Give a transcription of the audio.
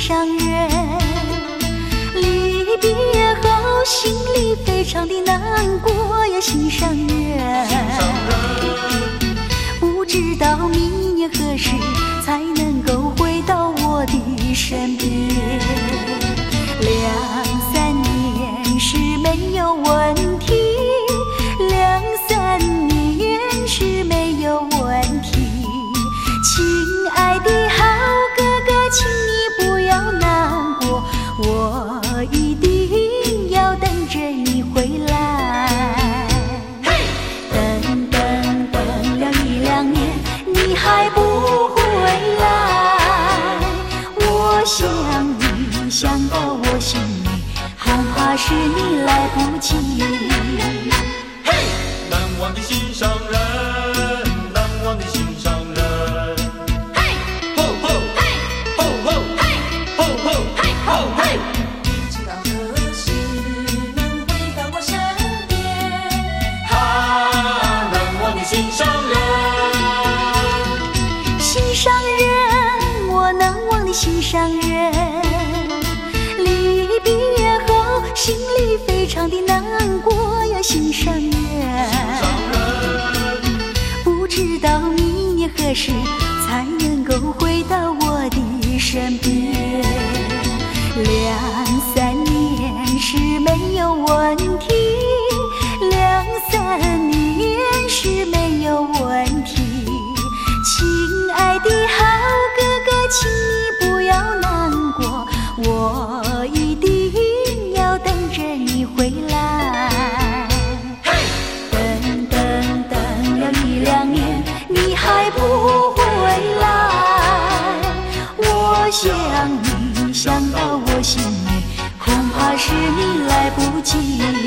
上人。离别后心里非常的难过呀，心上人。不知道明年何时才能够回到我的身边。2、3年是没有问题，2、3年是没有问题。亲爱的好哥哥，请你不要难过，我一定要等着你回来。等了1、2年，你还不回来，我想你想到我心里，恐怕是你来不及。 难忘的心上人，难忘的心上人。吼吼吼吼吼吼吼嘿！ 不知道何时能回到我身边。 难忘的心上人。 心上人，我难忘的心上人。离别后心里非常的难过呀，心上人。不知道明年何时才能够回到我的身边。2、3年是没有问题，2、3年是没有问题。亲爱的好哥哥，请你不要难过，我一定要等着你回来。等了1、2年，你还不回来，我想你想到我心里，恐怕是你来不及。